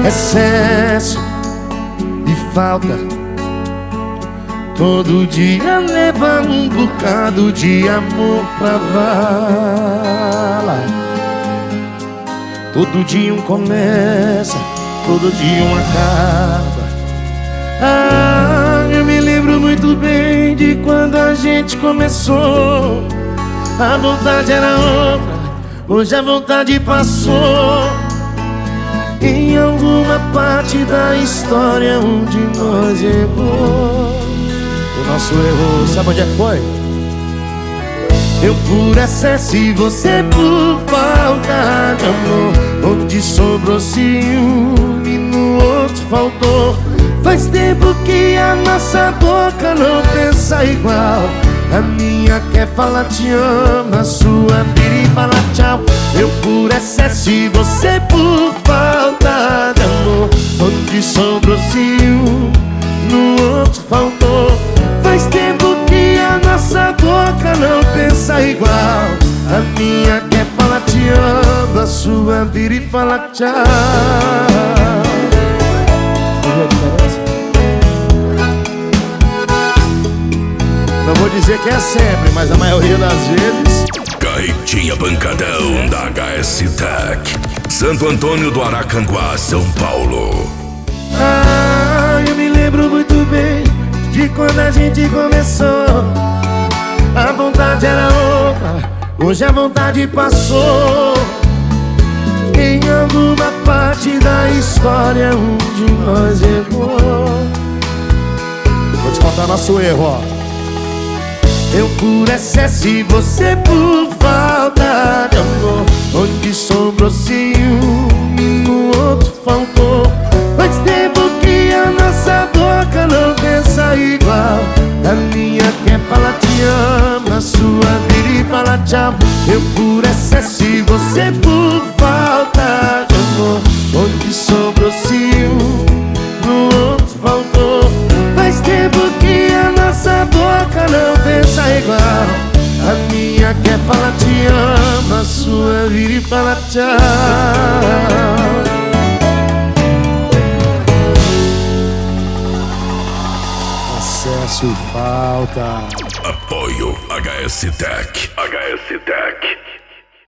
excesso e falta. Todo dia leva um bocado de amor pra vala. Todo dia um começa, todo dia um acaba. Ah, eu me lembro muito bem de quando a gente começou. A vontade era outra, hoje a vontade passou. Em alguma parte da história um de nós errou. O nosso erro, sabe onde é que foi? Eu por excesso e você por falta de amor. Onde sobrou ciúme, no outro faltou. Faz tempo que a nossa boca não pensa igual. A minha quer falar te amo, a sua vira e fala tchau. Eu por excesso e você por falta de amor. Onde sobrou ciúme, no outro faltou. Faz tempo que a nossa boca não pensa igual. A minha quer falar te amo, a sua vira e fala tchau. Não vou dizer que é sempre, mas a maioria das vezes. Carretinha Pancadão da HS Tech, Santo Antônio do Aracanguá, São Paulo. Ah, eu me lembro muito bem de quando a gente começou. A vontade era outra, hoje a vontade passou. Em alguma parte da história um de nós errou. Vou te contar nosso erro, ó. Eu por excesso e você por falta de amor. Onde sobrou ciúme, no outro faltou. Faz tempo que a nossa boca não pensa igual. A minha quer falar te amo, a sua vira e fala tchau. Eu por excesso e você por falta de amor. Onde sobrou ciúme, no outro faltou. Faz tempo que a nossa boca não pensa igual. A minha quer falar te amo, a sua vira e fala tchau. Excesso e falta. Apoio HS Tech. HS Tech.